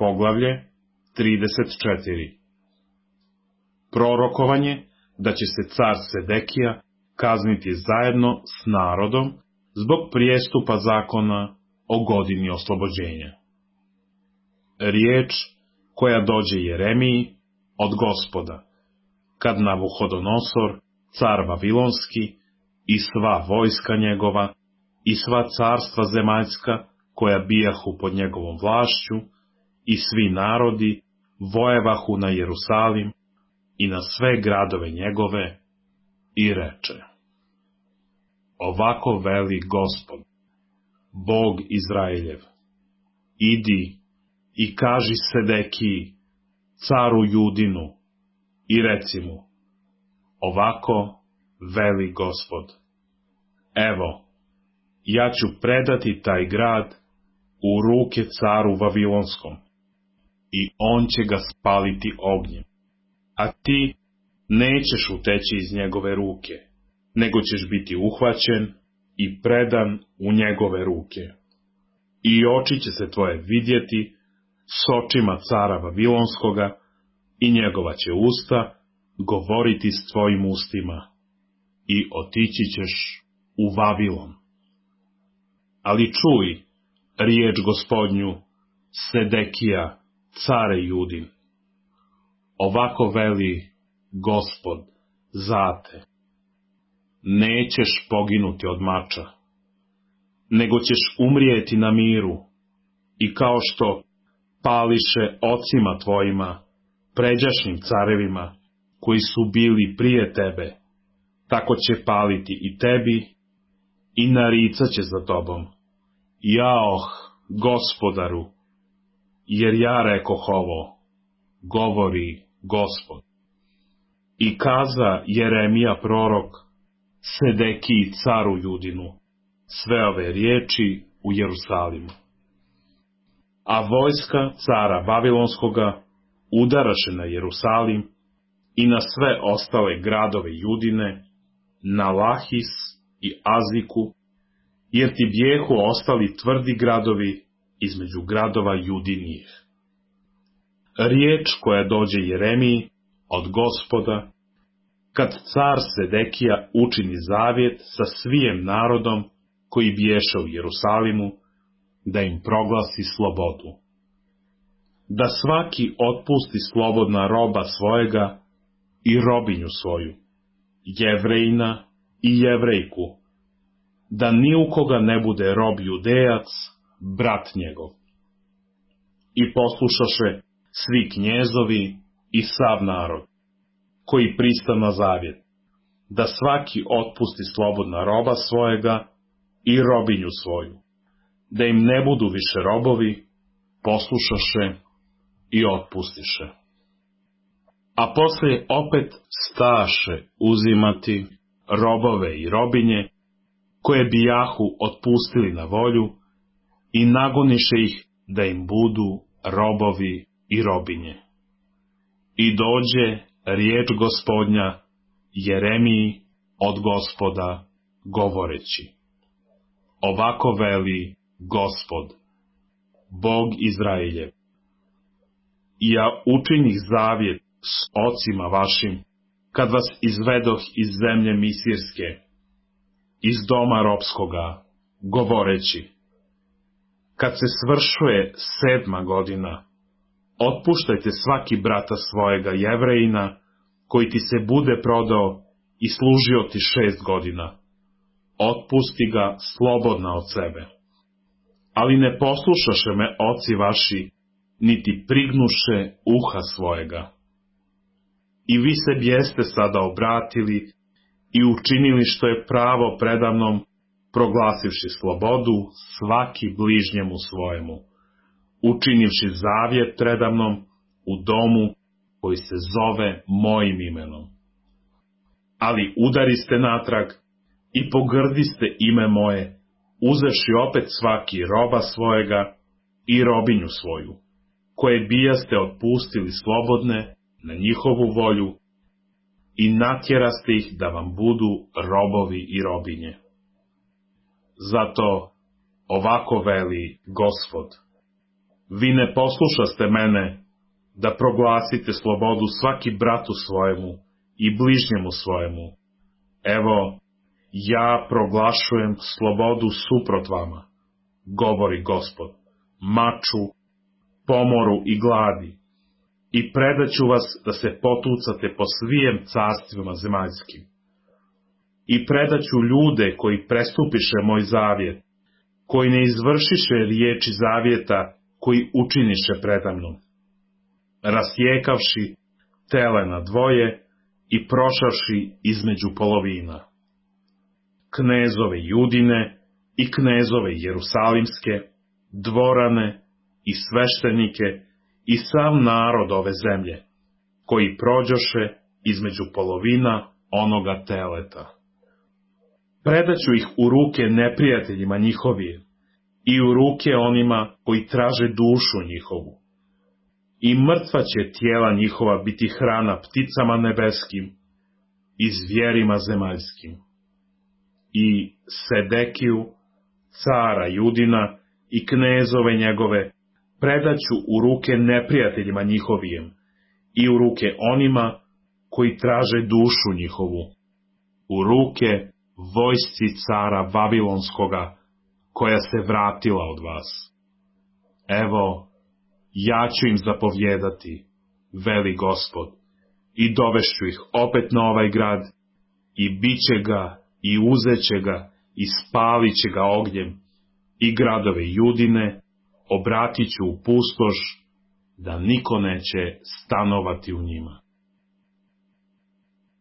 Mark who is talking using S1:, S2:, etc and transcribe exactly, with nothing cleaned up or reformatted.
S1: Poglavlje trideset četiri. Prorokovanje da će se car Sedekija kazniti zajedno s narodom zbog prijestupa zakona o godini oslobođenja. Riječ koja dođe Jeremiji od Gospoda, kad Navuhodonosor, car Vavilonski, i sva vojska njegova, i sva carstva zemaljska, koja bijahu pod njegovom vlašću, i svi narodi vojevahu na Jerusalim i na sve gradove njegove, i reče: Ovako veli Gospod, Bog Izraeljev, idi i kaži Sedekiji, caru Judinu, i reci mu: Ovako veli Gospod, evo, ja ću predati taj grad u ruke caru Vavilonskom, i on će ga spaliti ognjem, a ti nećeš uteći iz njegove ruke, nego ćeš biti uhvaćen i predan u njegove ruke. I oči će se tvoje vidjeti s očima cara Vavilonskoga, i njegova će usta govoriti s tvojim ustima, i otići ćeš u Vavilon. Ali čuj riječ Gospodnju, Sedekija, care Judin. Ovako veli Gospod za te: nećeš poginuti od mača, nego ćeš umrijeti na miru, i kao što pališe ocima tvojima, pređašnjim carevima, koji su bili prije tebe, tako će paliti i tebi, i naricat će za tobom: Jaoh, Gospodaru, jer ja rekoh ovo, govori Gospod. I kaza Jeremija prorok Sedekiji caru Judinu sve ove riječi u Jerusalimu. A vojska cara Vavilonskoga udaraše na Jerusalim i na sve ostale gradove Judine, na Lahis i Aziku, jer ti bijehu ostali tvrdi gradovi između gradova Judinijih. Riječ koja dođe Jeremiji od Gospoda, kad car Sedekija učini zavjet sa svijem narodom koji biješe u Jerusalimu, da im proglasi slobodu. Da svaki otpusti slobodna roba svojega i robinju svoju, Jevrejina i Jevrejku, da ni u koga ne bude rob Judejac, brat njegov. I poslušaše svi knjezovi i sav narod, koji prista na zavjet, da svaki otpusti slobodna roba svojega i robinju svoju, da im ne budu više robovi, poslušaše i otpustiše. A poslije opet staše uzimati robove i robinje, koje bijahu otpustili na volju, i nagoniše ih da im budu robovi i robinje. I dođe riječ Gospodnja Jeremiji od Gospoda, govoreći: Ovako veli Gospod, Bog Izraeljev, ja učinih zavjet s ocima vašim, kad vas izvedoh iz zemlje Misirske, iz doma ropskoga, govoreći: kad se svršuje sedma godina, otpuštajte svaki brata svojega Jevrejina, koji ti se bude prodao i služio ti šest godina. Otpusti ga slobodna od sebe. Ali ne poslušaše me oci vaši, niti prignuše uha svojega. I vi se bijeste sada obratili i učinili što je pravo predamnom, proglasivši slobodu svaki bližnjemu svojemu, učinivši zavjet predamnom u domu koji se zove mojim imenom. Ali udariste natrag i pogrdiste ime moje, uzevši opet svaki roba svojega i robinju svoju, koje bijaste otpustili slobodne na njihovu volju, i natjeraste ih da vam budu robovi i robinje. Zato ovako veli Gospod: vi ne poslušaste mene, da proglasite slobodu svaki bratu svojemu i bližnjemu svojemu. Evo, ja proglašujem slobodu suprot vama, govori Gospod, maču, pomoru i gladi, i predaću vas da se potucate po svijem carstvima zemaljskim. I predaću ljude koji prestupiše moj zavjet, koji ne izvršiše riječi zavjeta koji učiniše predamnom, rasjekavši tele na dvoje i prošavši između polovina. Knezove Judine i knezove Jerusalimske, dvorane i sveštenike i sav narod ove zemlje, koji prođoše između polovina onoga teleta. Predaću ih u ruke neprijateljima njihovije i u ruke onima koji traže dušu njihovu. I mrtva će tijela njihova biti hrana pticama nebeskim i zvijerima zemaljskim. I Sedekiju, cara Judina i knezove njegove, predaću u ruke neprijateljima njihovijem i u ruke onima koji traže dušu njihovu, u ruke vojsci cara Vavilonskoga, koja se vratila od vas. Evo, ja ću im zapovjedati, veli Gospod, i dovešću ih opet na ovaj grad, i biće ga, i uzeće ga, i spalit će ga ognjem, i gradove Judine obratit ću u pustoš, da niko neće stanovati u njima.